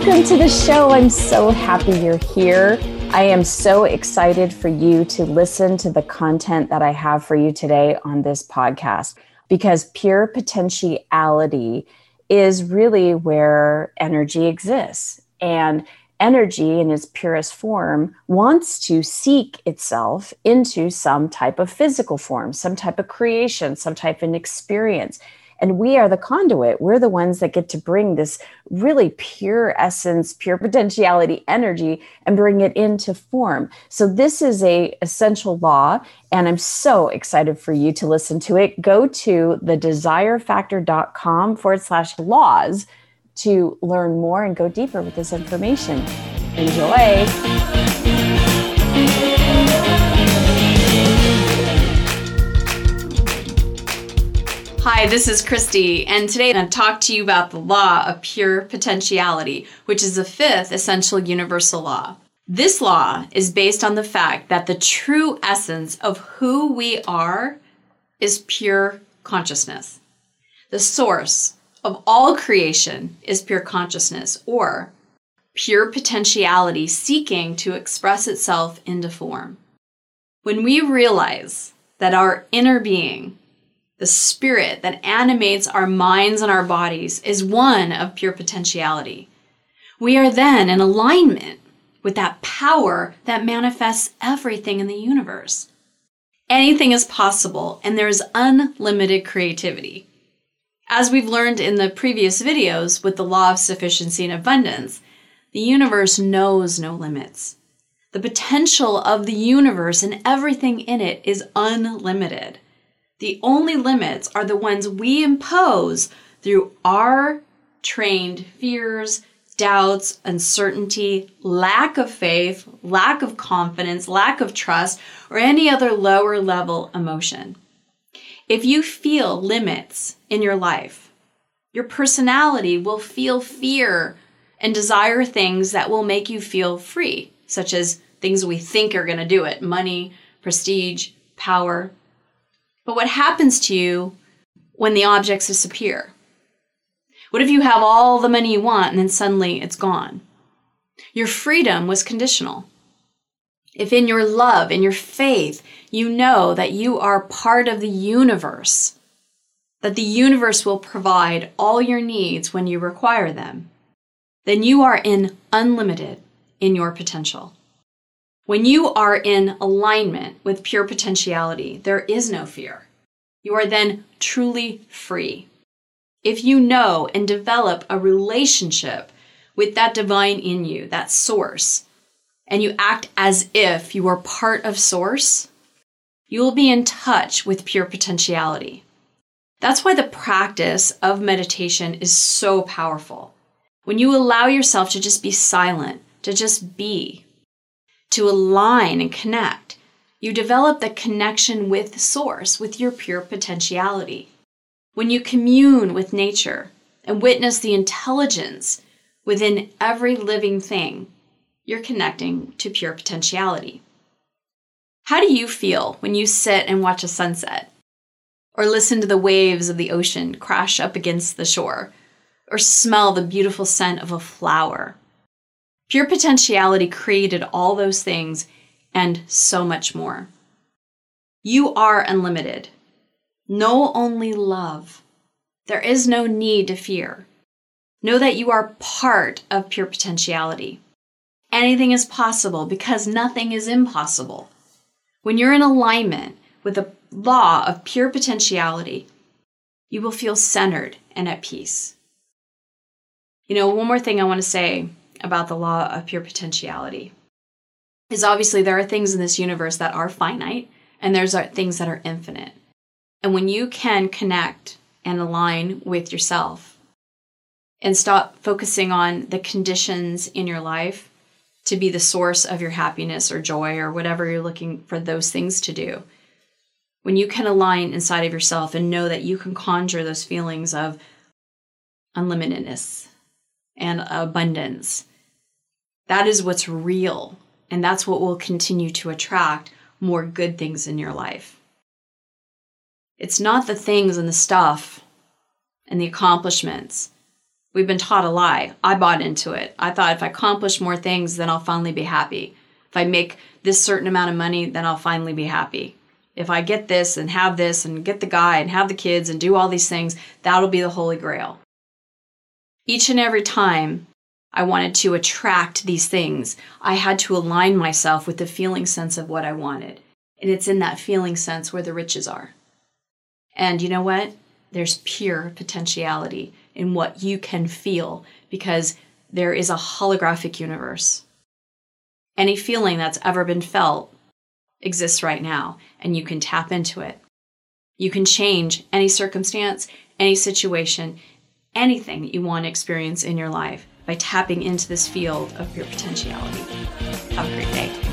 Welcome to the show. I'm so happy you're here. I am so excited for you to listen to the content that I have for you today on this podcast, because pure potentiality is really where energy exists. And energy in its purest form wants to seek itself into some type of physical form, some type of creation, some type of experience. And we are the conduit. We're the ones that get to bring this really pure essence, pure potentiality energy and bring it into form. So this is a essential law, and I'm so excited for you to listen to it. Go to thedesirefactor.com/laws to learn more and go deeper with this information. Enjoy. Hi, this is Christy, and today I'm going to talk to you about the law of pure potentiality, which is the fifth essential universal law. This law is based on the fact that the true essence of who we are is pure consciousness. The source of all creation is pure consciousness, or pure potentiality seeking to express itself into form. When we realize that our inner being, the spirit that animates our minds and our bodies, is one of pure potentiality, we are then in alignment with that power that manifests everything in the universe. Anything is possible, and there is unlimited creativity. As we've learned in the previous videos with the law of sufficiency and abundance, the universe knows no limits. The potential of the universe and everything in it is unlimited. The only limits are the ones we impose through our trained fears, doubts, uncertainty, lack of faith, lack of confidence, lack of trust, or any other lower level emotion. If you feel limits in your life, your personality will feel fear and desire things that will make you feel free, such as things we think are going to do it: money, prestige, power. But what happens to you when the objects disappear? What if you have all the money you want and then suddenly it's gone? Your freedom was conditional. If in your love, in your faith, you know that you are part of the universe, that the universe will provide all your needs when you require them, then you are unlimited in your potential. When you are in alignment with pure potentiality, there is no fear. You are then truly free. If you know and develop a relationship with that divine in you, that source, and you act as if you are part of source, you will be in touch with pure potentiality. That's why the practice of meditation is so powerful. When you allow yourself to just be silent, to just be, to align and connect, you develop the connection with source, with your pure potentiality. When you commune with nature and witness the intelligence within every living thing, you're connecting to pure potentiality. How do you feel when you sit and watch a sunset, or listen to the waves of the ocean crash up against the shore, or smell the beautiful scent of a flower? Pure potentiality created all those things and so much more. You are unlimited. Know only love. There is no need to fear. Know that you are part of pure potentiality. Anything is possible because nothing is impossible. When you're in alignment with the law of pure potentiality, you will feel centered and at peace. One more thing I want to say about the law of pure potentiality is obviously there are things in this universe that are finite, and there's things that are infinite. And when you can connect and align with yourself and stop focusing on the conditions in your life to be the source of your happiness or joy or whatever you're looking for those things to do, when you can align inside of yourself and know that you can conjure those feelings of unlimitedness and abundance, that is what's real, and that's what will continue to attract more good things in your life. It's not the things and the stuff and the accomplishments We've been taught a lie. I bought into it. I thought if I accomplish more things, then I'll finally be happy. If I make this certain amount of money, then I'll finally be happy. If I get this and get the guy and have the kids and do all these things, that'll be the Holy Grail. Each and every time I wanted to attract these things, I had to align myself with the feeling sense of what I wanted. And it's in that feeling sense where the riches are. And you know what? There's pure potentiality in what you can feel because there is a holographic universe. Any feeling that's ever been felt exists right now, and you can tap into it. You can change any circumstance, any situation, anything that you want to experience in your life by tapping into this field of pure potentiality. Have a great day.